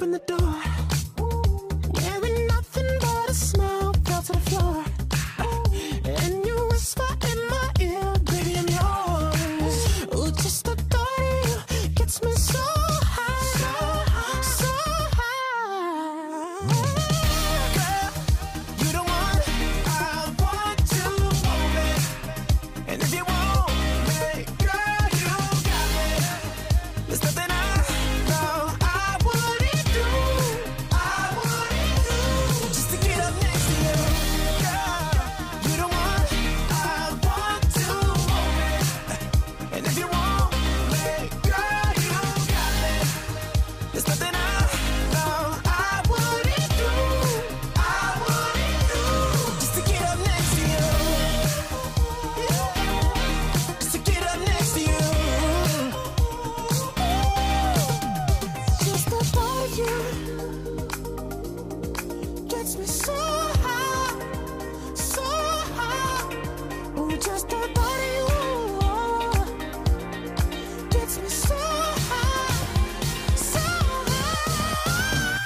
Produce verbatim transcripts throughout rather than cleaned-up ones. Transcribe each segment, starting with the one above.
open the door. Wearing nothing but a smile, fell to the floor. And you whisper in my ear, baby, I'm yours. Ooh, just the thought of you gets me so high, so high, so high. Girl, you the one I want to hold it. And if you want me, girl, you got me. There's nothing I know I wouldn't do, I wouldn't do, just to get up next to you. Girl, you the one I want to hold it. And if you want me, girl, you got me. There's nothing I know I wouldn't do, I wouldn't do, just to get up next to you. Just to get up next to you. Just the thought of you gets me so high, so high. Ooh, just the thought of you gets me so high, so high.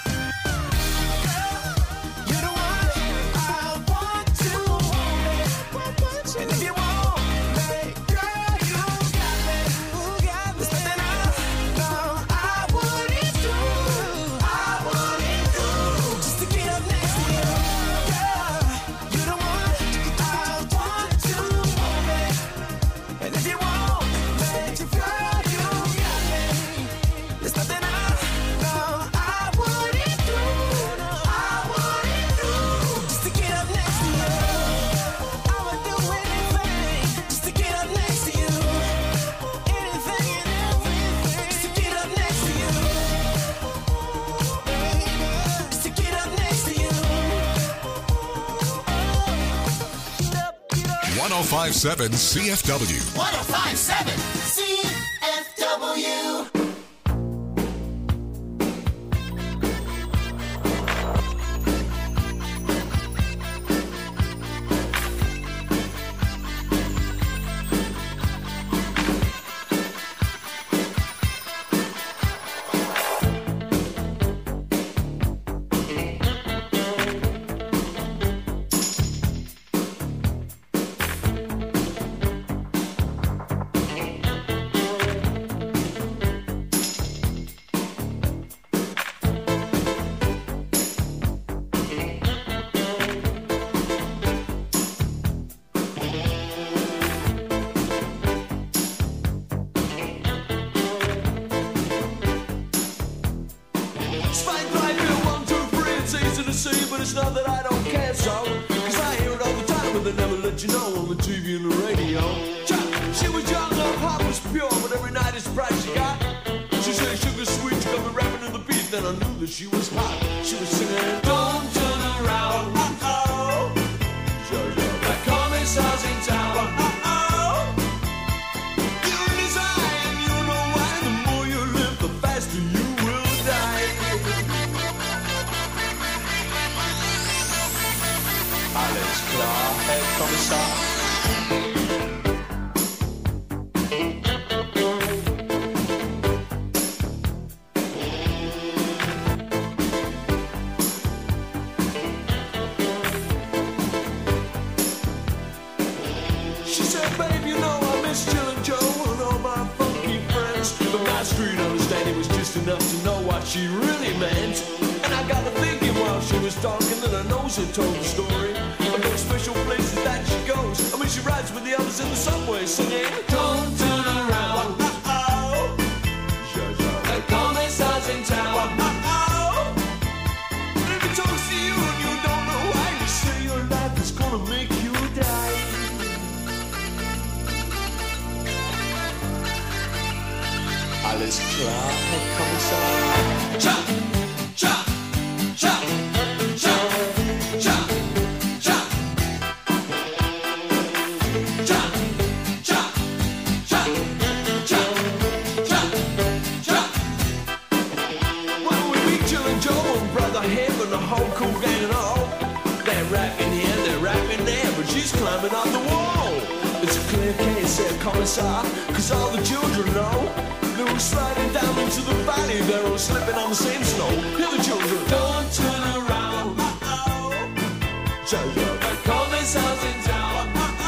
You're the one I want to hold it. And if you want me, girl, you got me. There's nothing I know I wouldn't do, I wouldn't do, just to get up next to you. Girl, you're the one I want to hold it. And if you want me, girl, you got me. There's nothing I know I wouldn't do, I wouldn't do, just to get up next to you. I would do anything just to get up next to you. Anything and everything just to get up next to you. Just to get up next to you. one oh five point seven C F W. one oh five point seven C F W. Spank like a one, two, three, it's easy to see, but it's not that I don't care so. Cause I hear it all the time, but they never let you know on the T V and the radio. Cha, she was young, her heart was pure, but every night it's price she got. She said sugar sweet, she got me rapping to the beat, then I knew that she was hot. She was singing, don't turn around, uh-oh. The commissar's in town, uh-oh. You're in his eye, and you know why. The more you live, the faster you will die. Alles klar, Herr Kommissar. She said, babe, you know I miss Jill and Joe and all my funky friends. But my street understanding was just enough to know what she really meant. And I got to thinking while she was talking that her nose had told the story of those special places that she goes. I mean, she rides with the others in the subway singing, don't turn around, uh-oh. The commissar's in town, uh-oh. And if he talks to you and you don't know why, you say your life is gonna make you die. Alles klar, Herr Kommissar. Cha, cha, cha, cha, cha, cha. Cha, cha, cha, cha, cha, cha. When we meet Jill and Joe and Brother Hib and the whole cool gang and all, they're rapping here, they're rapping there, but she's climbing on the wall. It's a clear case, said Commissar, cause all the children know there We're sliding down into the valley. They're all slipping on the same snow. Hear the children. Don't turn around. Jojo, call this house in town.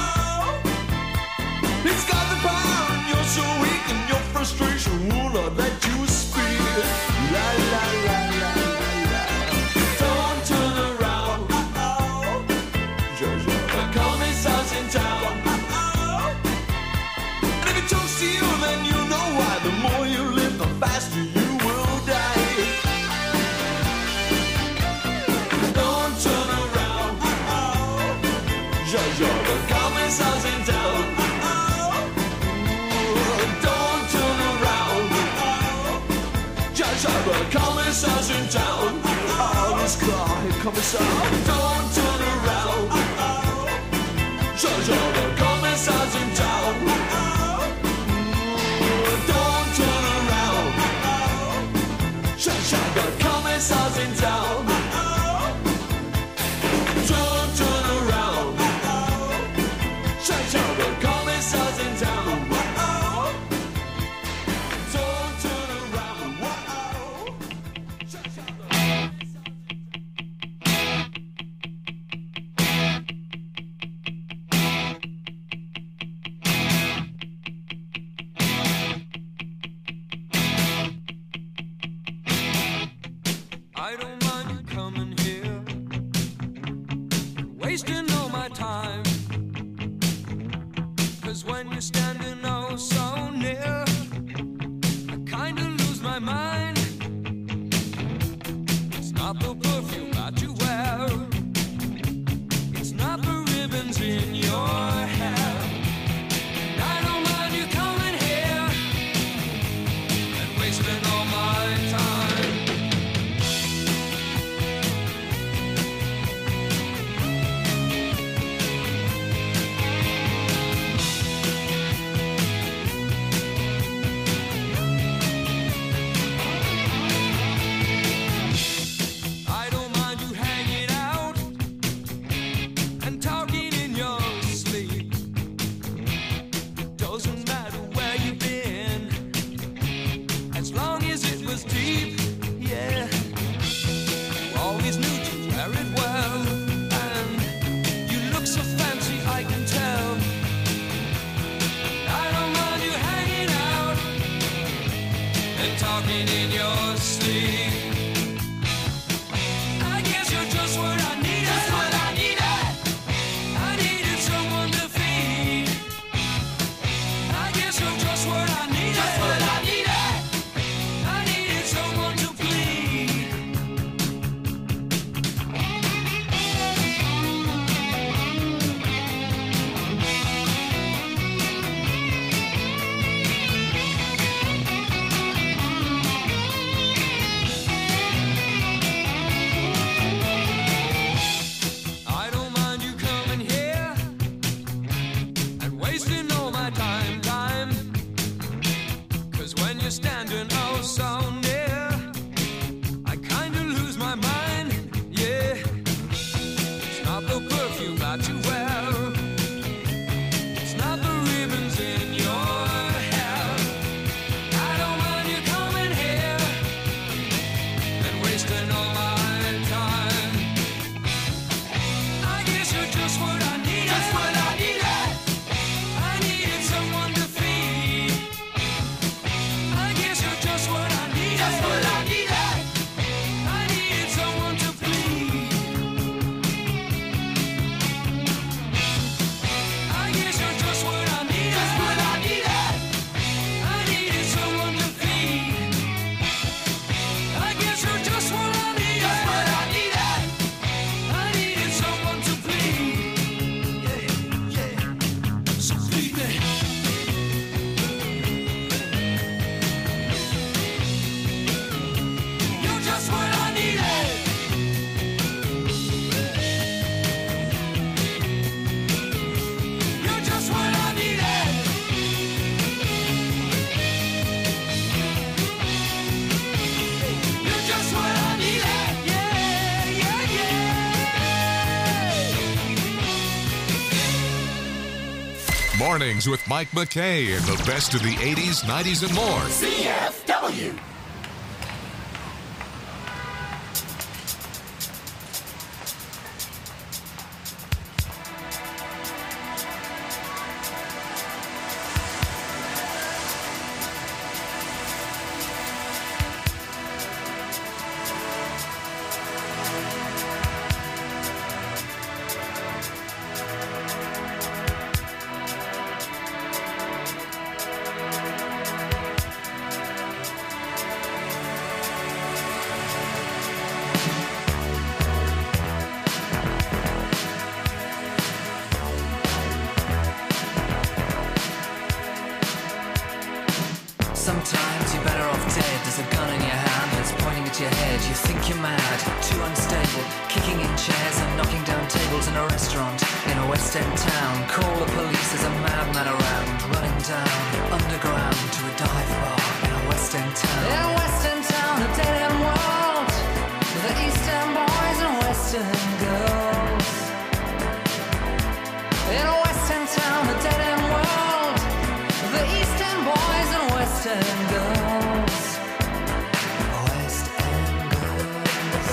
It's got the power and you're so weak and your frustration will not let you speak. La la la la la la. Don't turn around. Jojo, call this house in town. And if it talks to you, then you know why. The more you live, the faster you will die. Don't turn around. Jojo, call this house in town. Don't turn around. Jojo, call this house in town. Oh, this car, here comes out. Don't turn around. Jojo, call this house in town. Don't turn around. Jojo, call this house in town. Don't turn around. Jojo, call this house in town. Don't turn around. I don't mind you coming here, wasting all my time. Cause when you're standing oh so near, I kinda lose my mind. It's not the perfume that you wear, it's not the ribbons in your hair. And I don't mind you coming here and wasting all my time. I don't mind you hanging out and talking in your sleep. Doesn't matter where you've been, as long as it was deep, yeah. You always knew to wear it well, and you look so fancy, I can tell. I don't mind you hanging out and talking in your sleep. I guess you're just what I needed. Just what I needed. I needed someone to feed. I guess you're just what I needed. Just what I needed. I needed someone to plead. I don't mind you coming here and wasting all my time, time. Cause when you're standing oh so near, I kinda lose my mind, yeah. It's not the perfume that you wear, it's not the ribbons in your hair. I don't mind you coming here and wasting all my time. I guess you're just what I needed. Just what I needed. I needed someone to feed. I guess you're just what I needed. Just what I needed. I needed someone to plead. I guess you're just what I needed. Just what I needed. I needed someone to feed. I guess you're just what I needed. Just what I needed. I needed someone to plead. Yeah, yeah. So plead me. Mornings with Mike McKay and the best of the eighties, nineties, and more. C F W. Sometimes you're better off dead. There's a gun in your hand that's pointing at your head. You think you're mad, too unstable, kicking in chairs and knocking down tables in a restaurant in a West End town. Call the police, there's a madman around, running down underground to a dive bar in a West End town. In a West End town, a dead end world, with the East End boys and West End girls. In a West End town, a dead end world, with the East End boys and West End girls. West End girls.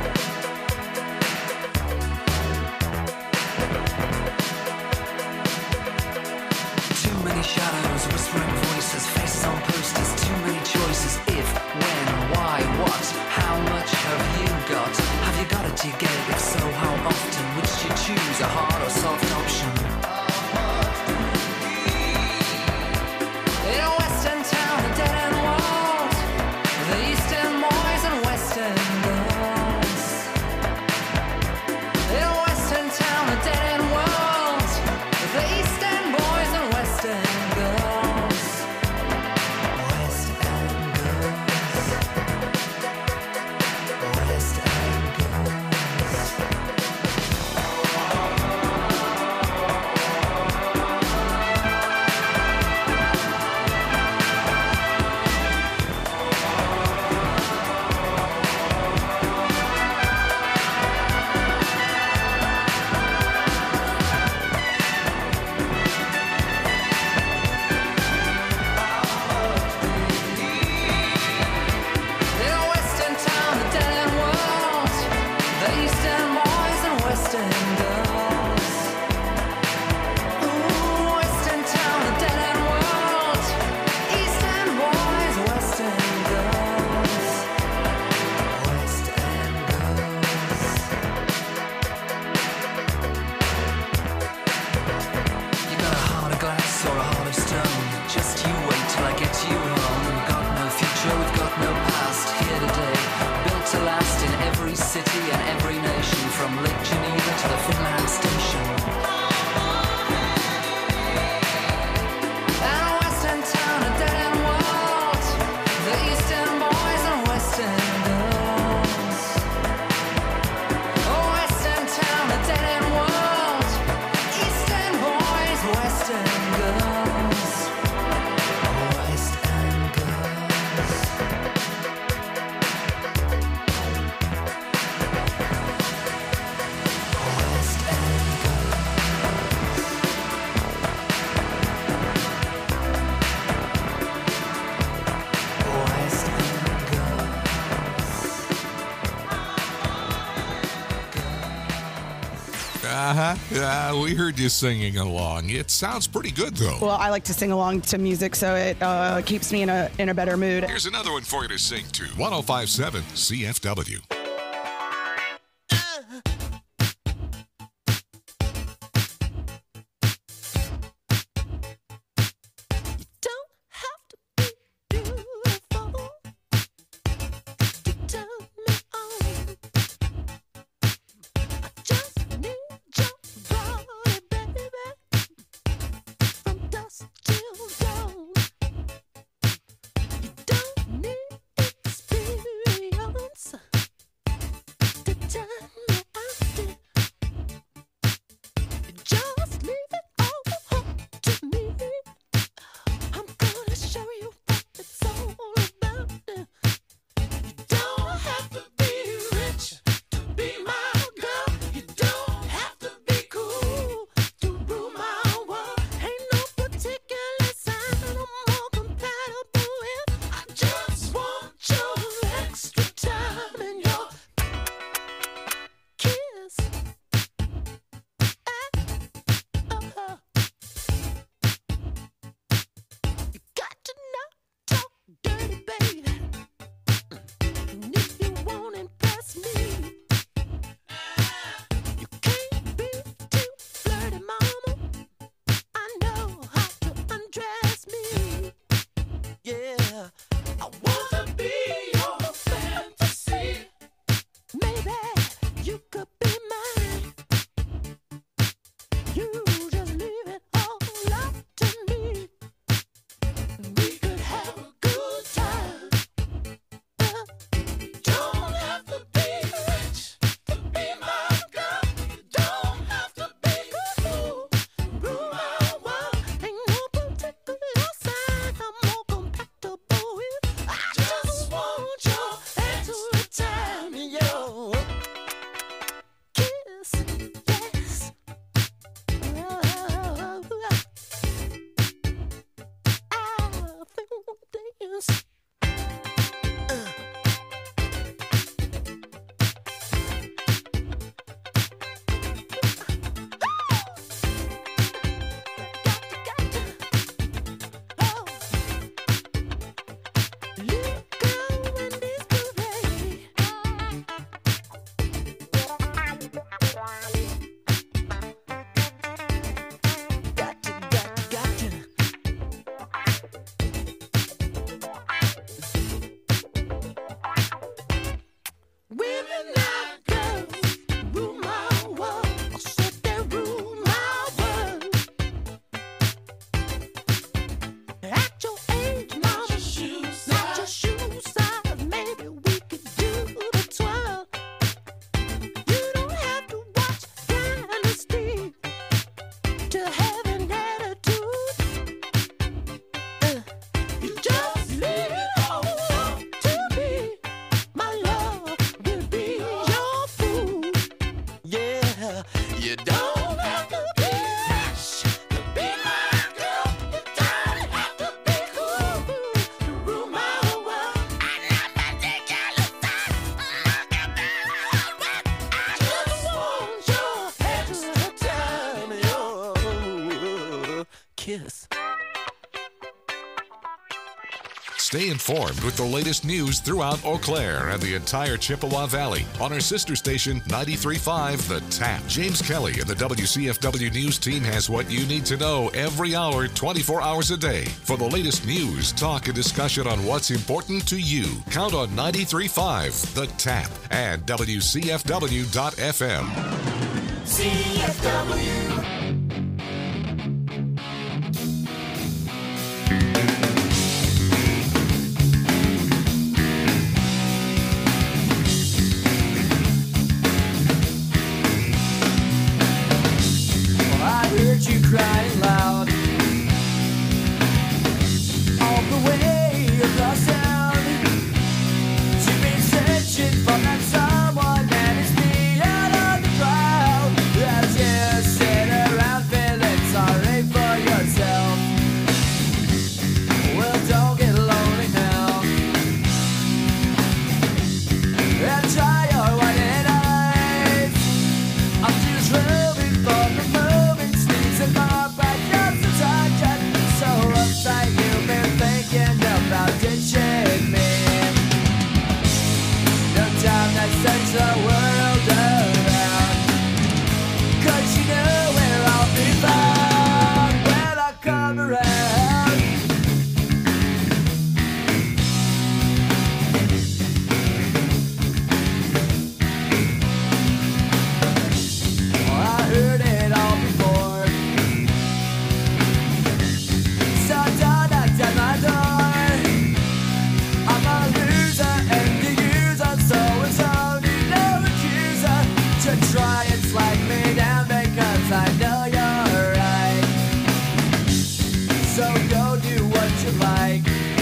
Too many shadows, whispering voices, faces on posters, too many choices. If, when, why, what, how much have you got? Have you got it, do you get it? If so, how often? Which do you choose, a hard or soft option? In a West End town, a dead end world, the East End boys and West End girls. In a West End town, a dead end world, the East End boys and West End girls. West End girls. West End girls. In a West End town, a dead end world, the East End boys and West End girls. Ooh, West End town, a dead end world, East End boys, West End girls. West End girls. You got a heart of glass or a heart of stone. Just you wait till I get you home. We've got no future, we've got no past. Here today, built to last in every city and every nation, from Lake Geneva to the Finland station. And a West End town, a dead end world, the East End boys and West End girls. Oh, West End town, a dead end world, East End boys, West End girls. West End girls. West End girls. West End girls. Uh-huh. Yeah, we heard you singing along. It sounds pretty good, though. Well, I like to sing along to music, so it uh, keeps me in a in a better mood. Here's another one for you to sing to. one oh five point seven C F W. Don't have to be beautiful to turn me on. I just need your body, baby, from dusk till dawn. You don't need experience Stay informed with the latest news throughout Eau Claire and the entire Chippewa Valley on our sister station, ninety-three point five The Tap. James Kelly and the W C F W News team has what you need to know every hour, twenty-four hours a day. For the latest news, talk, and discussion on what's important to you, count on ninety-three point five The Tap and W C F W dot F M. C F W. You crying loud all the way across town. You've been searching for that someone that is beyond the crowd. As you sit around feeling sorry for yourself. Well, don't get lonely now, and try your white eyes. I'm just roving for the moment. And my back up to touch it. So uptight you've been thinking about ditching me. No time to search the world around, 'cause you know where I'll be found when I come around. Oh, I heard it all before. Try and slide me down because I know you're right. So go do what you like.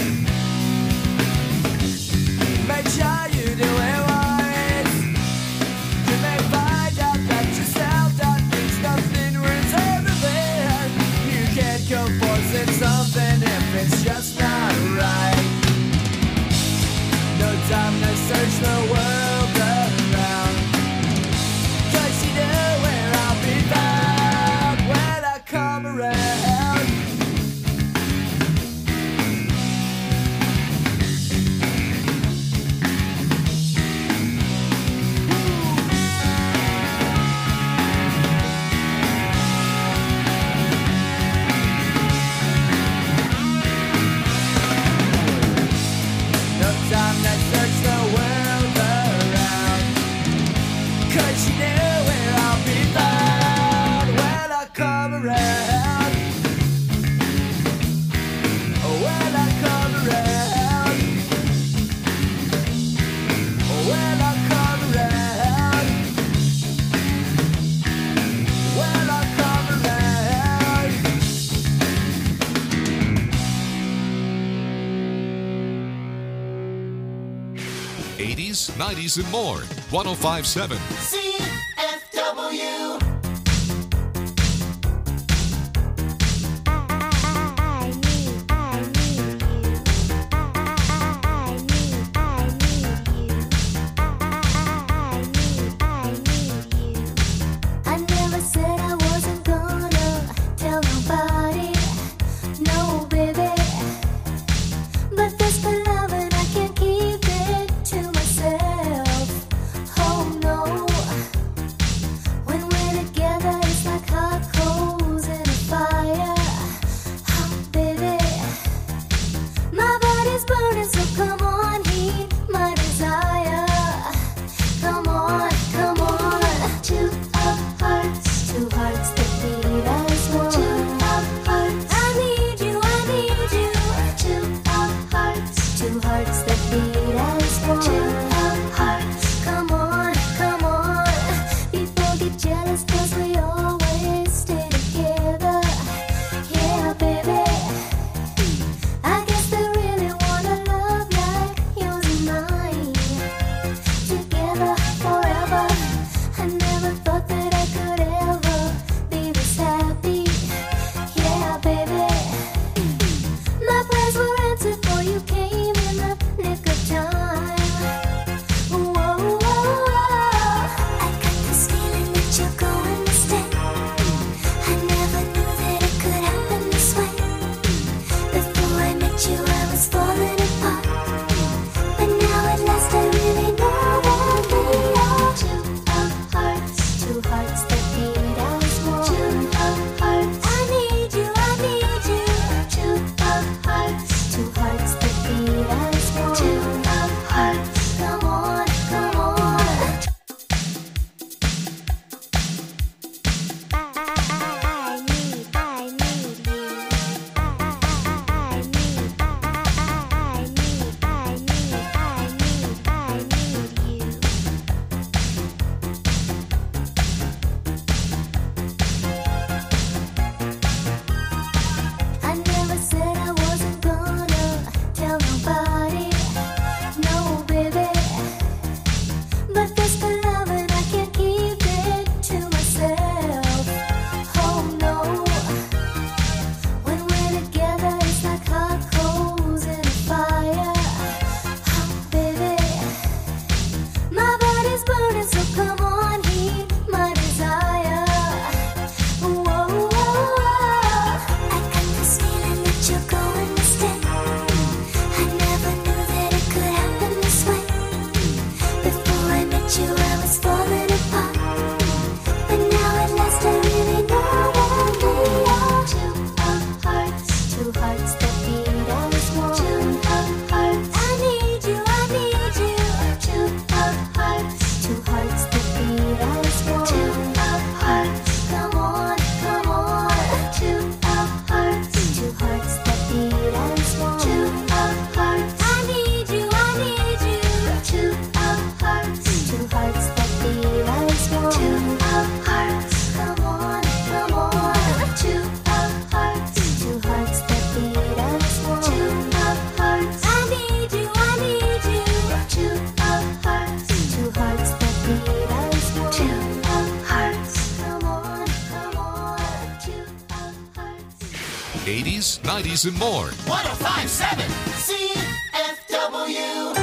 Make sure you do it right. You may find out that yourself that thinks nothing ruins everything. You can't go forcing something if it's just not right. No time to search the world around, 'cause you know where I'll be found when I come around. No time to search the world around, 'cause you know where I'll be found when I come around. When I come around. When I come around. When I come around. eighties, nineties, and more. one oh five point seven. C F W. I never said I wasn't gonna tell nobody, no baby. But this beloved, I can't keep it to myself. Oh no. When we hearts, come on, come on. I need, I need you. I need, I need, I need, I need, I need you. I never said I wasn't gonna tell nobody, no baby. But this love and I can't keep it to myself. Oh no, when we're together it's like hot coals in a fire. Oh baby, my body's burning, so come on, heat my desire. Whoa, whoa, whoa. I got this feeling that you're going to stay. I never knew that it could happen this way. Before I met you, I was falling apart. But now at last I really know that we are two of hearts, two hearts that beat as one. Two of hearts, I need you, I need you. Two of hearts, two hearts that beat as one. Two of hearts, come on, come on. Two of hearts, two hearts that beat as one. Two of hearts, I need you, I need you. Two of hearts, two hearts that beat as one. Two of hearts, come on, come on. Two of hearts, two hearts that beat as one. Two of hearts, I need you, I need you. Two of hearts, two hearts that beat as one. Two of hearts, come on, come on. Two of hearts. eighties, nineties, and more. one oh five point seven C F W.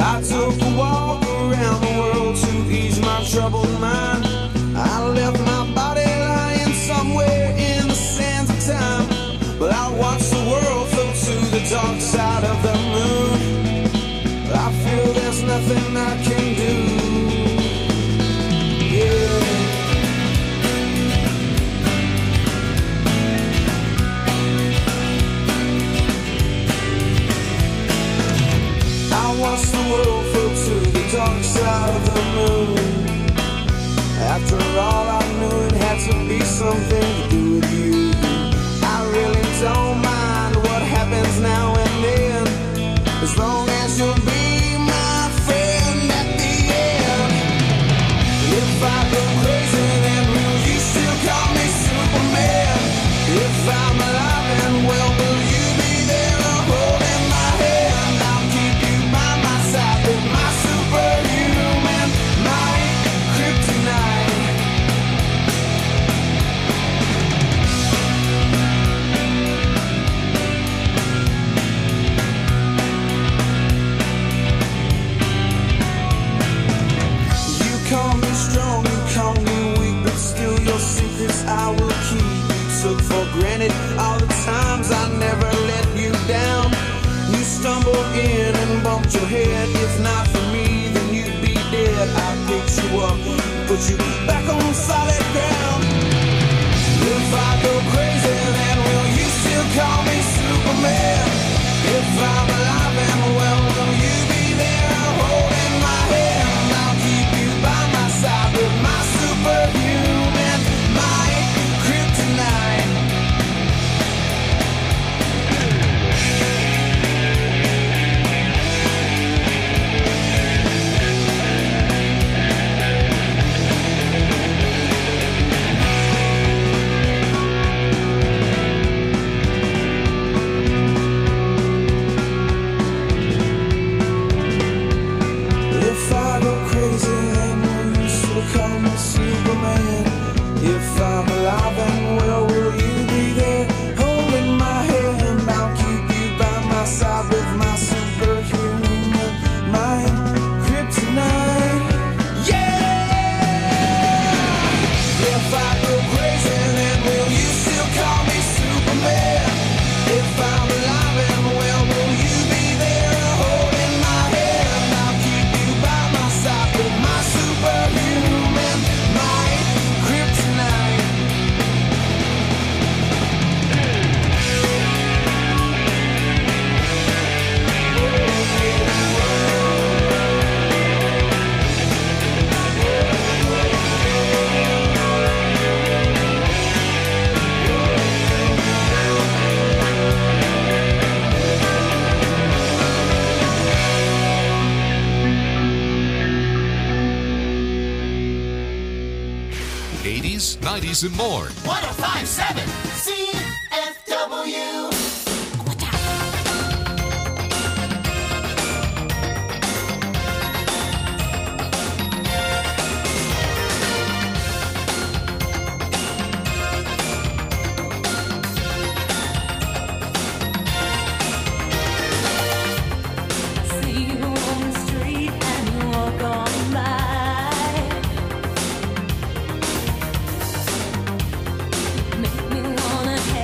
I took a walk around the world to ease my troubled mind. I left my body lying somewhere in the sands of time, but I watched the world float to the dark side of the moon. I feel there's nothing I can do. Yeah. I watched the world float to the dark side of the moon. After all, I knew it had to be something to do with you. I really don't mind what happens now and then, as long as you'll be my friend at the end. If I go crazy, then will you still call me Superman? If I'm alive and well, will you be there holding my hand? I'll keep you by my side with my superhuman might, kryptonite. You call me strong, you call me weak, but still your secrets I will keep. You took for granted all the times I never let you down. You stumbled in and bumped your head. If not for me, then you'd be dead. I picked you up, put you back on solid ground. If I go crazy, then will you still call me Superman? If I'm alive and well, will you be there holding my hand? I'll keep you by my side with my superhuman might, kryptonite. If I go crazy, then will you still call me Superman? If I'm alive and well, will you be there holding my hand? I'll keep you by my side with my superhuman mind, kryptonite. Yeah! If I go crazy, then will you still call me Superman? If I'm alive and well, will you be there holding my hand? I'll keep you by my side with my superhuman might, kryptonite. eighties, nineties, and more. one oh five point seven C F W. See you on the street and you walk on by. Make me wanna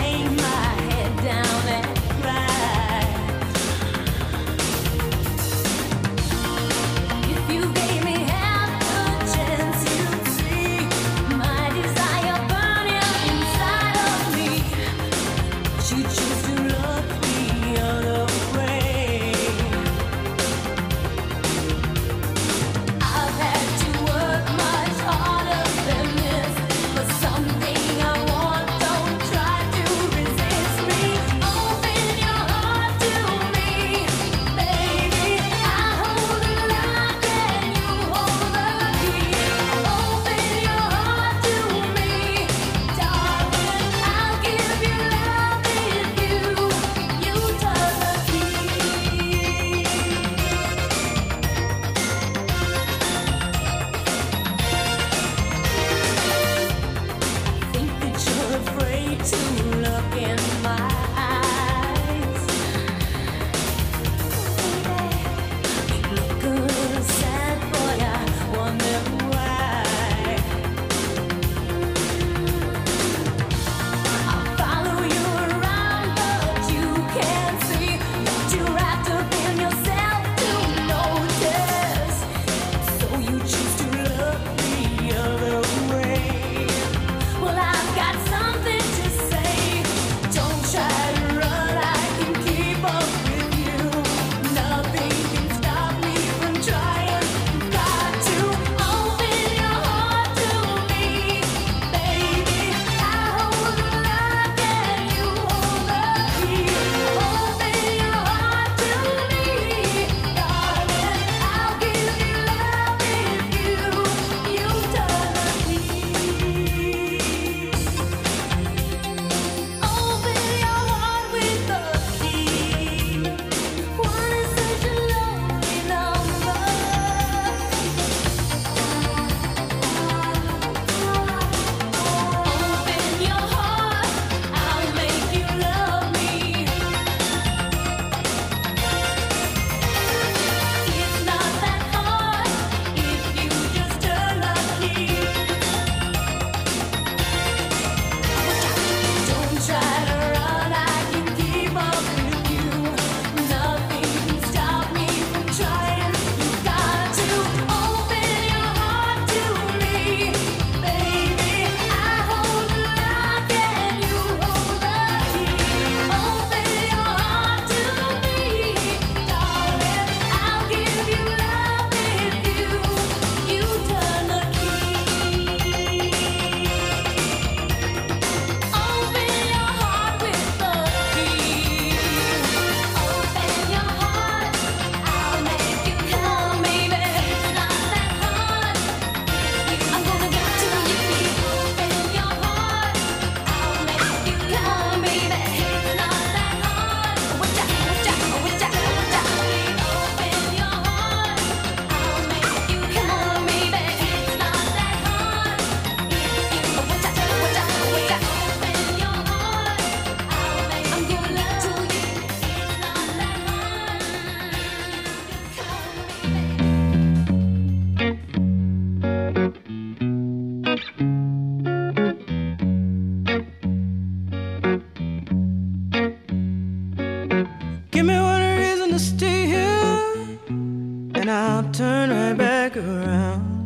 and I'll turn right back around.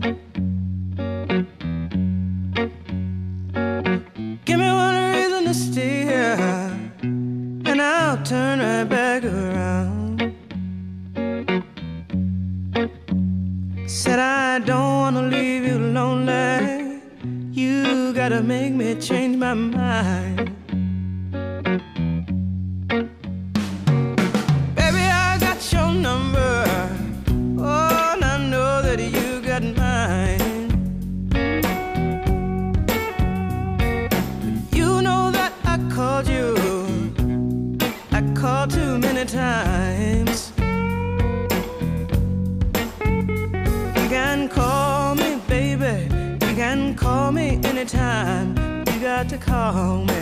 Give me one reason to stay here, and I'll turn right back around. Said I don't wanna leave you lonely. You gotta make me change my mind. Baby, I got your number. Oh, and I know that you got mine. You know that I called you. I called too many times. You can call me, baby. You can call me anytime. You got to call me.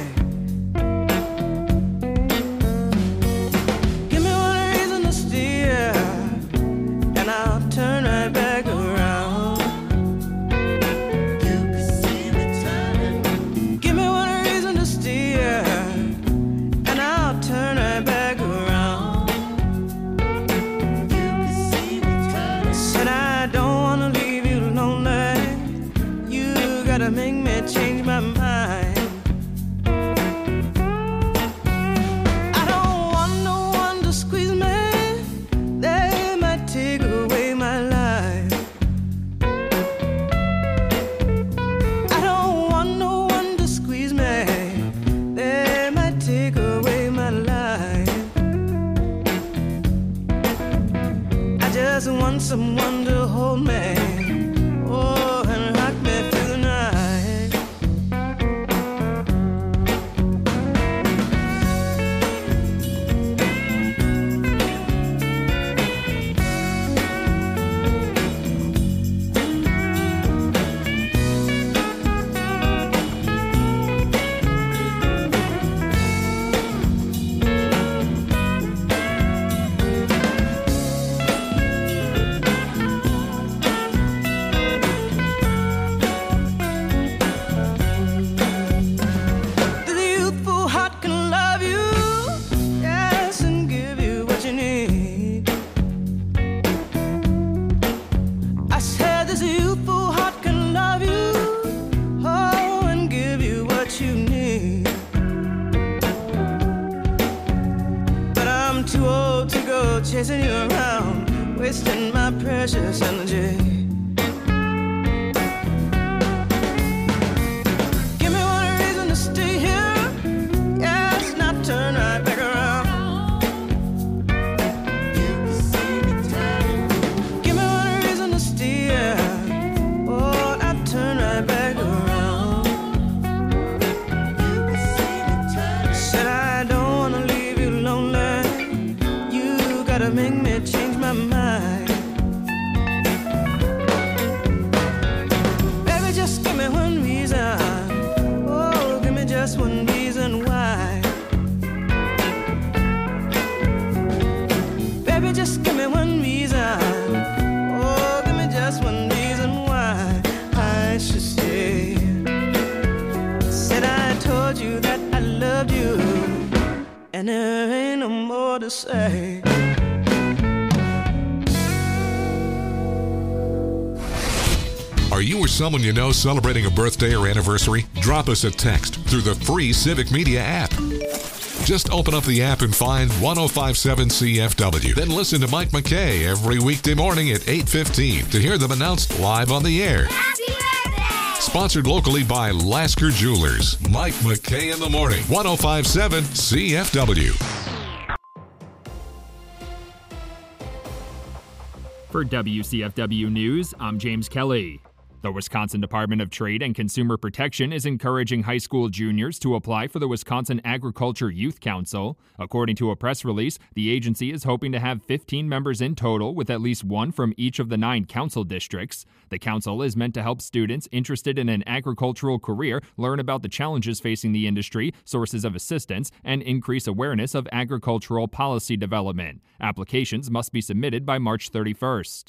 Give me one reason to steer, and I'll turn right back around. You can see me turning. Give me one reason to steer, and I'll turn right back around. You can see me turning. Said I don't wanna leave you lonely. You gotta make me change my mind. I don't want no one to squeeze me. They might take away my life. I don't want no one to squeeze me. They might take away my life. I just want someone to hold me. Oh, and rock me through the night. The youthful heart can love you, yes, and give you what you need. I said this youthful heart can love you, oh, and give you what you need. But I'm too old to go chasing you around, wasting my precious energy. Give me one reason to stay here, yes, not turn right back around. Give me one reason to stay here, oh, not turn right back around. Said I don't wanna leave you lonely. You gotta make me change my mind. Baby, just give me one reason. Oh, give me just one reason why. Baby, just give me one reason. Oh, give me just one reason why I should stay. Said I told you that I loved you, and there ain't no more to say. Are you or someone you know celebrating a birthday or anniversary? Drop us a text through the free Civic Media app. Just open up the app and find one oh five seven C F W. Then listen to Mike McKay every weekday morning at eight fifteen to hear them announced live on the air. Happy birthday! Sponsored locally by Lasker Jewelers. Mike McKay in the morning. one oh five seven C F W. For W C F W News, I'm James Kelly. The Wisconsin Department of Trade and Consumer Protection is encouraging high school juniors to apply for the Wisconsin Agriculture Youth Council. According to a press release, the agency is hoping to have fifteen members in total, with at least one from each of the nine council districts. The council is meant to help students interested in an agricultural career learn about the challenges facing the industry, sources of assistance, and increase awareness of agricultural policy development. Applications must be submitted by March thirty-first.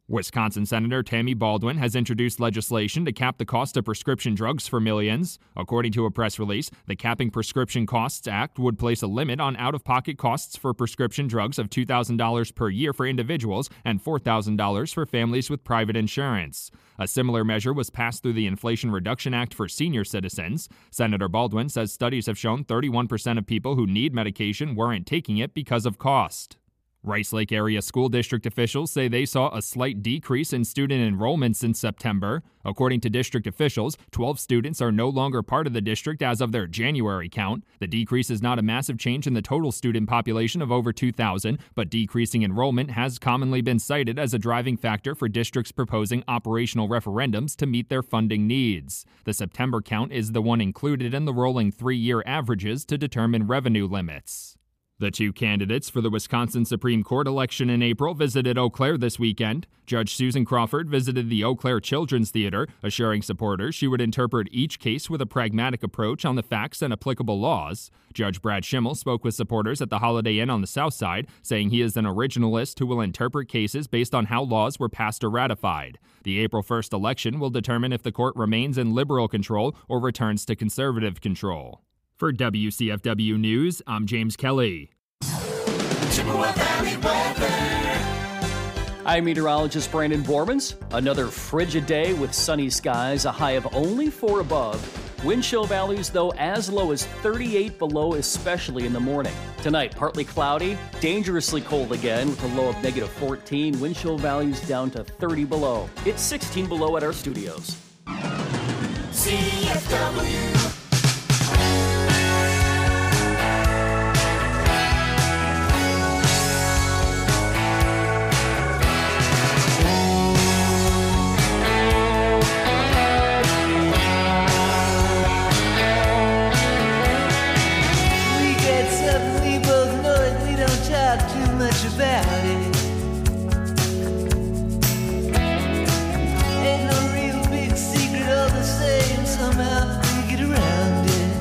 Wisconsin Senator Tammy Baldwin has introduced legislation to cap the cost of prescription drugs for millions. According to a press release, the Capping Prescription Costs Act would place a limit on out-of-pocket costs for prescription drugs of two thousand dollars per year for individuals and four thousand dollars for families with private insurance. A similar measure was passed through the Inflation Reduction Act for senior citizens. Senator Baldwin says studies have shown thirty-one percent of people who need medication weren't taking it because of cost. Rice Lake Area School District officials say they saw a slight decrease in student enrollment since September. According to district officials, twelve students are no longer part of the district as of their January count. The decrease is not a massive change in the total student population of over two thousand, but decreasing enrollment has commonly been cited as a driving factor for districts proposing operational referendums to meet their funding needs. The September count is the one included in the rolling three-year averages to determine revenue limits. The two candidates for the Wisconsin Supreme Court election in April visited Eau Claire this weekend. Judge Susan Crawford visited the Eau Claire Children's Theater, assuring supporters she would interpret each case with a pragmatic approach on the facts and applicable laws. Judge Brad Schimmel spoke with supporters at the Holiday Inn on the South Side, saying he is an originalist who will interpret cases based on how laws were passed or ratified. The April first election will determine if the court remains in liberal control or returns to conservative control. For W C F W News, I'm James Kelly. Chippewa Valley weather. I'm meteorologist Brandon Bormans. Another frigid day with sunny skies, a high of only four above. Wind chill values, though, as low as thirty-eight below, especially in the morning. Tonight, partly cloudy, dangerously cold again with a low of negative fourteen. Wind chill values down to thirty below. It's sixteen below at our studios. C F W. About it. Ain't no real big secret, all the same, somehow we get around it.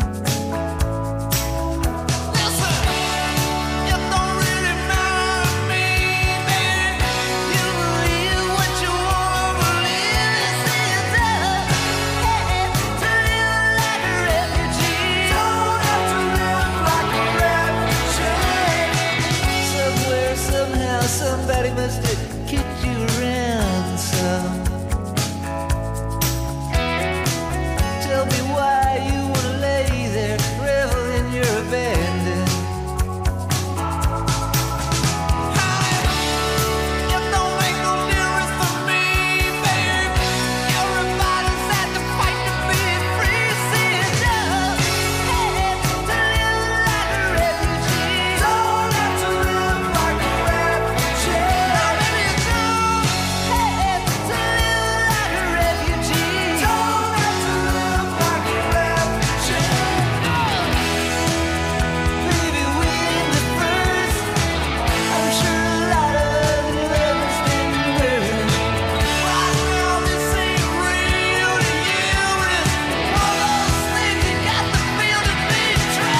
Listen, it don't really matter to me, baby. You believe what you want to believe. This is up. Hey, to live like a refugee. Don't have to live like a refugee. Somewhere, somehow, somebody must have kicked you around some. Tell me why you wanna lay there, revel in your abandon. It don't make no difference for me, baby. Everybody's had to fight to be free. See it up. Hey, to live like a refugee. Don't have to live like a refugee. Now maybe you do. Hey, to live like a refugee. Don't have to live like a refugee. Baby, we're the first. I'm sure a lot of you understand the word. Right now, this ain't real to you. It's one of those things you got to feel to be true.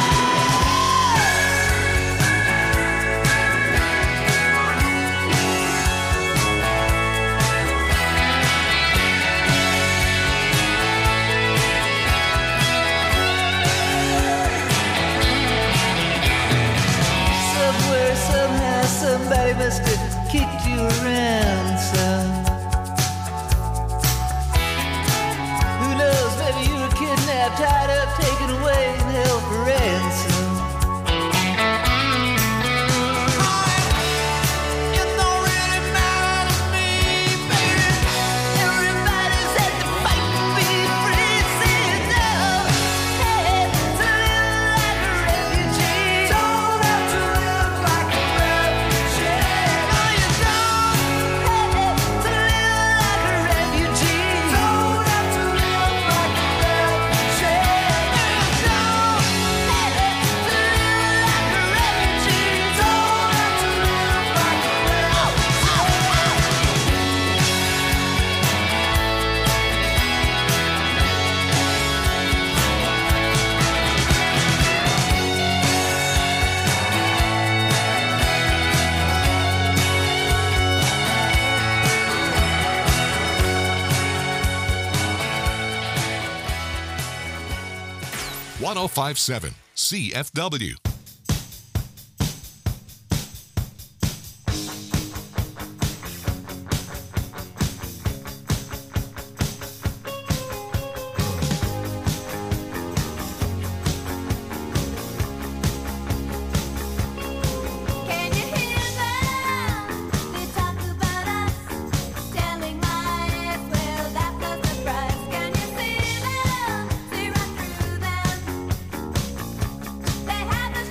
Somewhere, somehow, somebody must have kicked you around some. Who knows, maybe you were kidnapped, tied up, taken away, and held for ransom. It don't really matter to me, baby. Everybody's had to fight to be free. See it up. Hey, to live like a refugee. Don't have to live like a refugee. No, you don't. one oh five point seven C F W. Can you hear them? They talk about us, telling lies. Well, that's no surprise. Can you see them? See right through them. They have the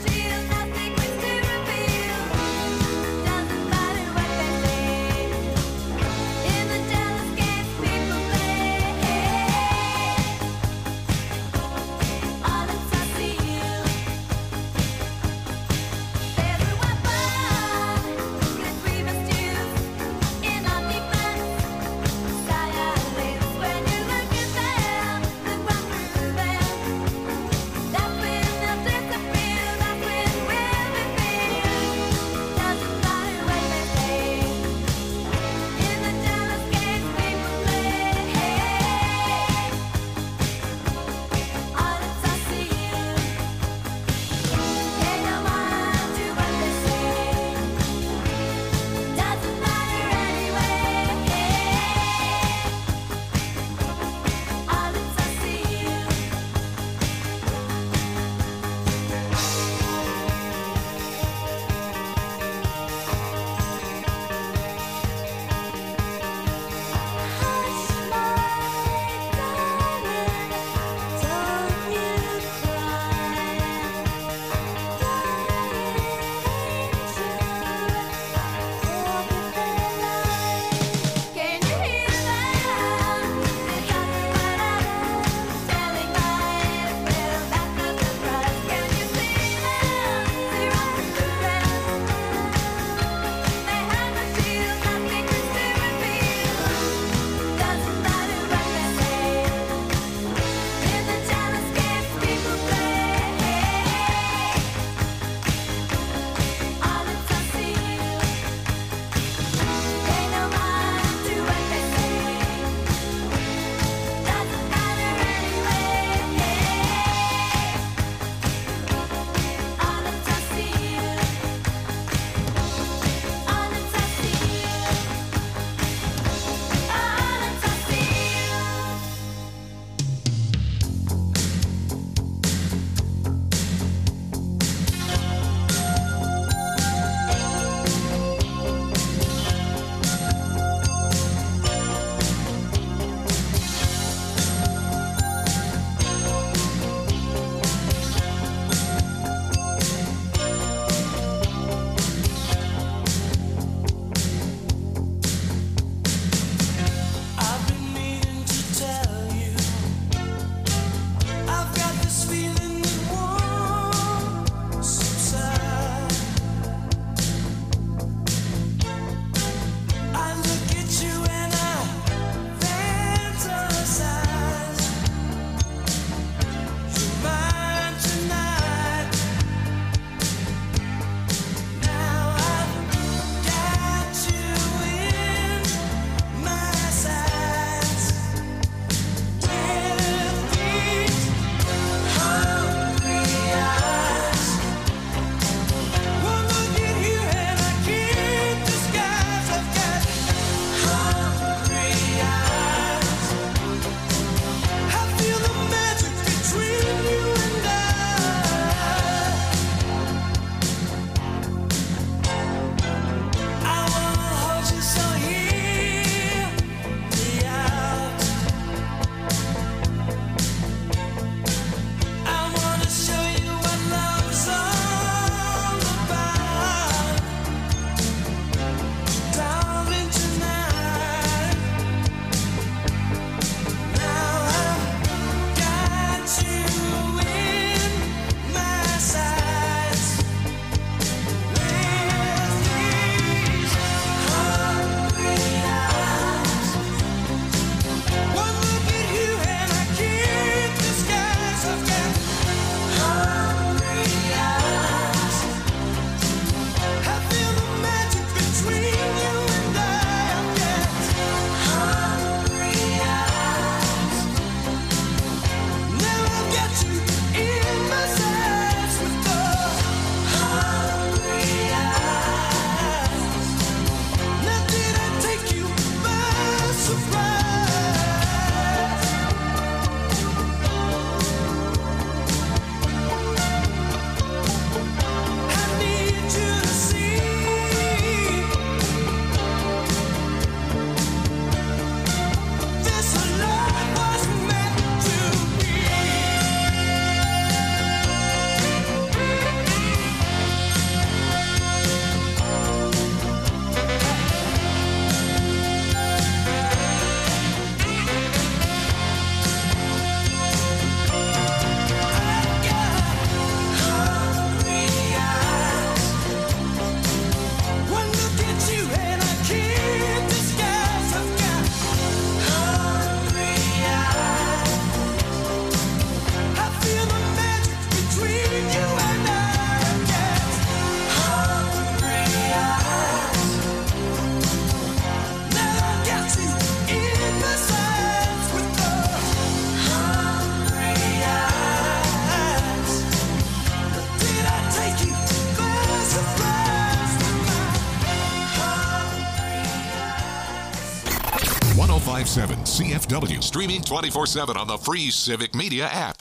one oh five point seven C F W. Streaming twenty-four seven on the free Civic Media app.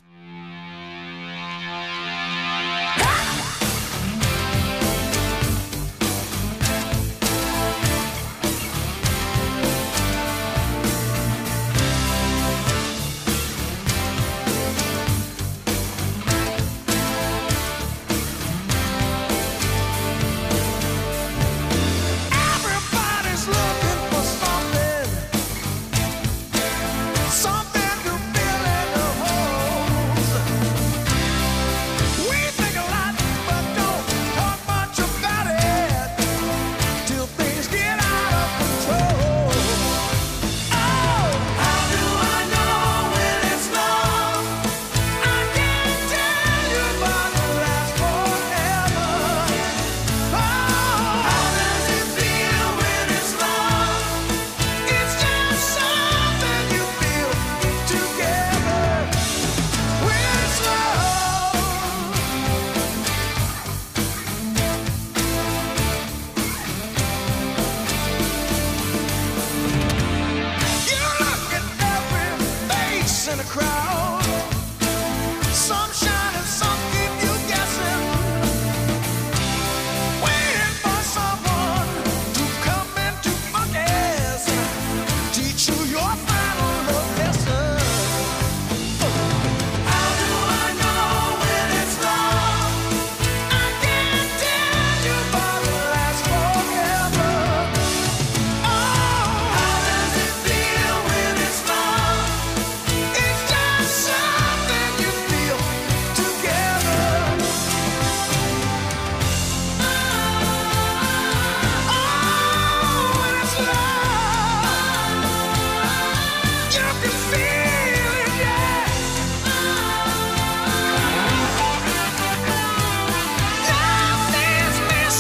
Everybody's looking for something, something to fill in the holes. We think a lot, but don't talk much about it till things get out of control. Oh, how do I know when it's love? I can't tell you, but it lasts forever. Oh, how does it feel when it's love? It's just something you feel together when it's love. You look at every face in a crowd. Some shine and some keep you guessing, waiting for someone to come into focus, teach you your final love lesson. How do I know when it's love? I can't tell you, but it lasts forever. Oh, how does it feel when it's love? It's just something you feel together. Oh, when it's love, you can feel it, yeah. Nothing's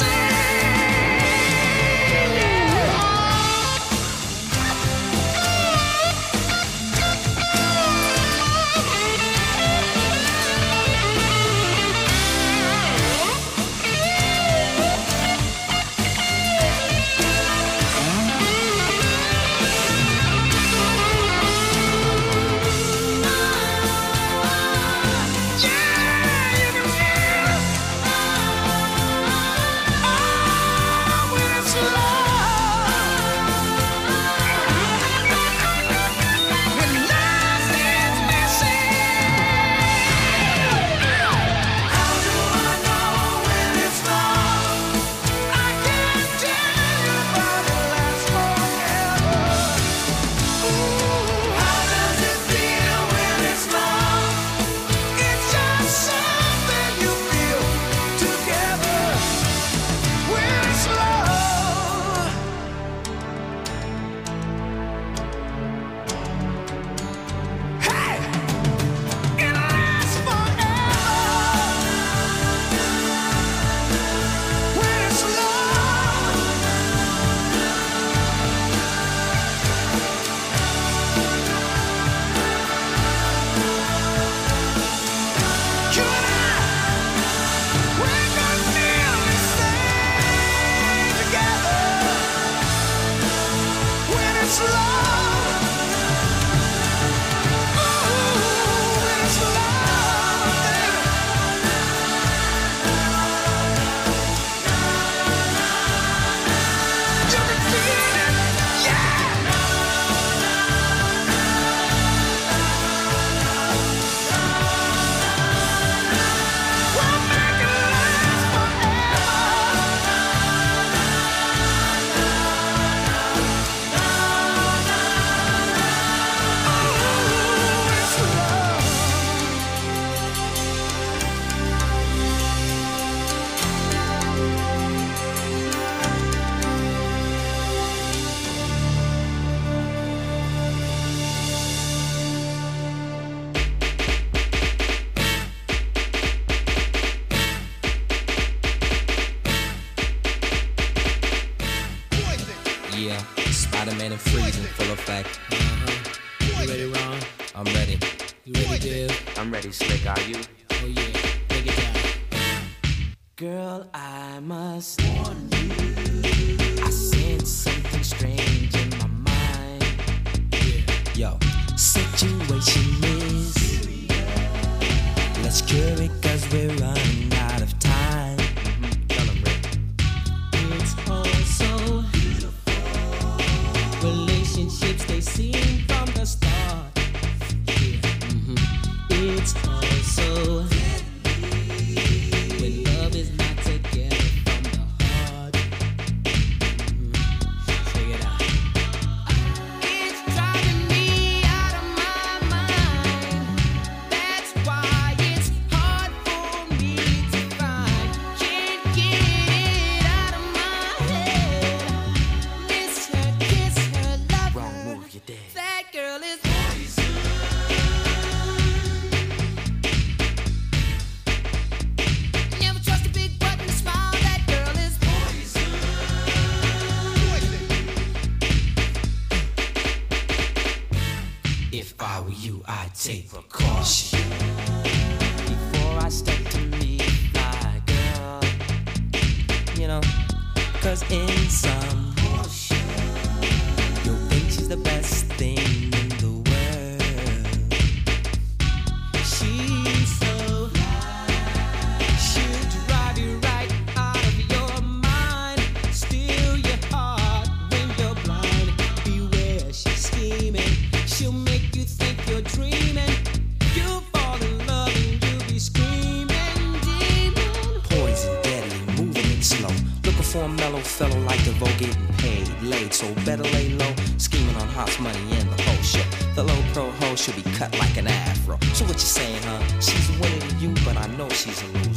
missing, yeah. Yeah, Spider-Man and Freeze in full effect. Uh-huh. You ready, Ron? I'm ready. You ready, Div? I'm ready, Slick. Are you? Oh yeah, take it down. Girl, I must warn you, I sense something strange in my mind. situation is. Let's cure it cause we're running out of time. It's all so beautiful. Relationships they seem from the start. Yeah. Mm-hmm. It's all so when love is not together from the heart. Mm-hmm. Check it out. It's driving me out of my mind. That's why it's hard for me to find. Can't get it out of my head. Miss her, kiss her, love Wrong her. move, you're dead. That girl is never trust a big button smile. That girl is If I were you, I'd take precaution before I step to meet my girl. You know, cause in some you'll think she's the best thing in the world. she's so she'll drive you right out of your mind. Steal your heart when you're blind. Beware, she's scheming. She'll make you think you're dreaming. You'll fall in love and you'll be screaming, demon. Poison, deadly, moving it slow. Looking for a mellow fellow like DeVoe getting paid, laid, so better lay low. Scheming on hot money in the whole show. The low pro hoe should be cut like an afro. So what you saying, huh? She's a winner to you, but I know she's a loser.